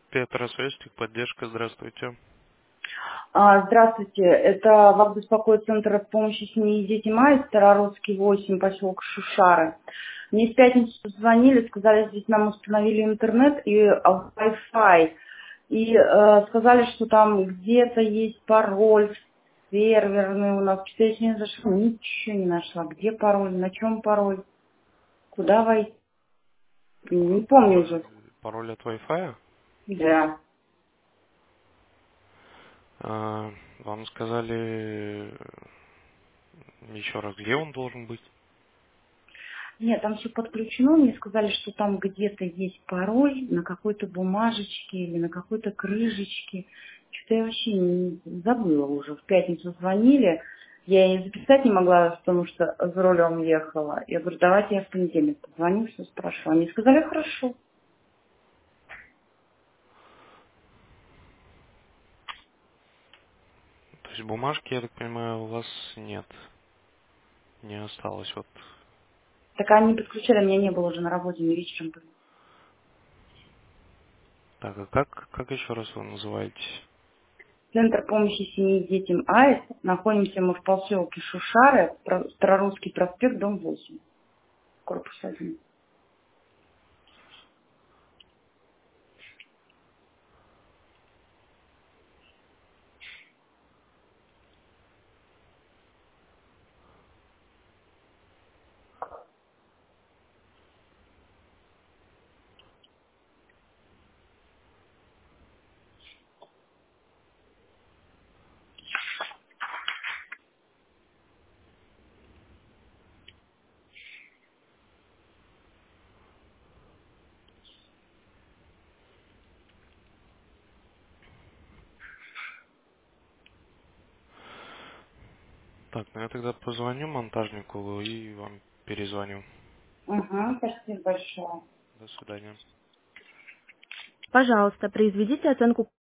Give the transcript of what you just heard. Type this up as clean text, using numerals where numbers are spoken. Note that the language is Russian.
Петр Свестик, поддержка, здравствуйте. Здравствуйте, это вас беспокоит Центр помощи семье и детям АИС, Старорусский 8, поселок Шушары. Мне в пятницу позвонили, сказали, здесь нам установили интернет и Wi-Fi. И сказали, что там где-то есть пароль серверный у нас. Что я сегодня зашла, ничего не нашла. Где пароль, на чем пароль, куда войти, не помню уже. Пароль от Wi-Fi? Да. Вам сказали еще раз, где он должен быть? Нет, там все подключено. Мне сказали, что там где-то есть пароль на какой-то бумажечке или на какой-то крышечке. Что-то я вообще забыла уже. В пятницу звонили. Я и записать не могла, потому что за рулем ехала. Я говорю, давайте я в понедельник позвоню, все спрошу. Они сказали, хорошо. То есть бумажки, я так понимаю, у вас нет, не осталось. Вот. Так они подключали, меня не было уже на работе, не вечером были. Так, а как еще раз вы называетесь? Центр помощи семье и детям АИС. Находимся мы в поселке Шушары, Старорусский проспект, дом 8, корпус 1. Так, ну я тогда позвоню монтажнику и вам перезвоню. Угу, спасибо большое. До свидания. Пожалуйста, произведите оценку